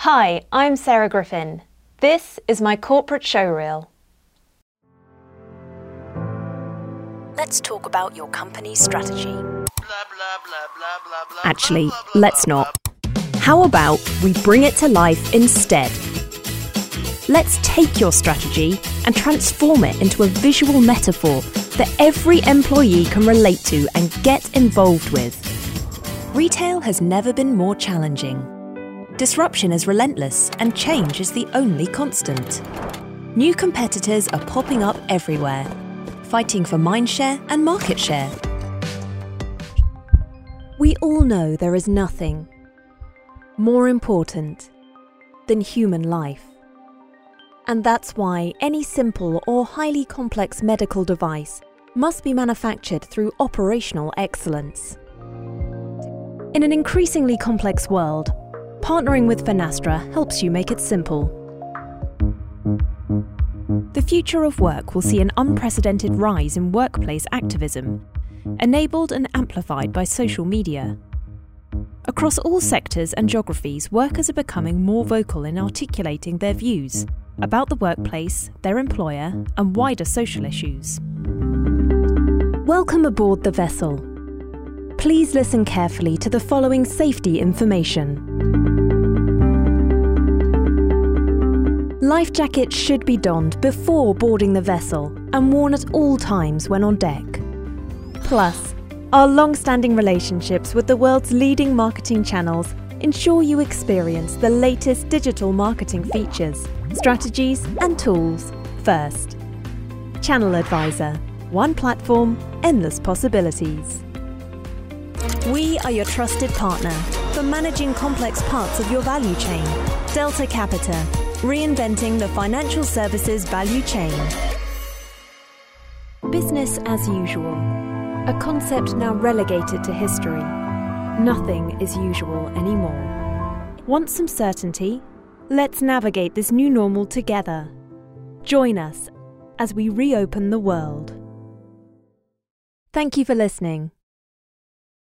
Hi, I'm Sarah Griffin. This is my corporate showreel. Let's talk about your company's strategy. Actually, let's not. How about we bring it to life instead? Let's take your strategy and transform it into a visual metaphor that every employee can relate to and get involved with. Retail has never been more challenging. Disruption is relentless and change is the only constant. New competitors are popping up everywhere, fighting for mindshare and market share. We all know there is nothing more important than human life. And that's why any simple or highly complex medical device must be manufactured through operational excellence. In an increasingly complex world, partnering with Finastra helps you make it simple. The future of work will see an unprecedented rise in workplace activism, enabled and amplified by social media. Across all sectors and geographies, workers are becoming more vocal in articulating their views about the workplace, their employer, and wider social issues. Welcome aboard the vessel. Please listen carefully to the following safety information. Life jackets should be donned before boarding the vessel and worn at all times when on deck. Plus, our long-standing relationships with the world's leading marketing channels ensure you experience the latest digital marketing features, strategies and tools first. Channel Advisor. One platform, endless possibilities. We are your trusted partner for managing complex parts of your value chain. Delta Capita, reinventing the financial services value chain. Business as usual, a concept now relegated to history. Nothing is usual anymore. Want some certainty? Let's navigate this new normal together. Join us as we reopen the world. Thank you for listening.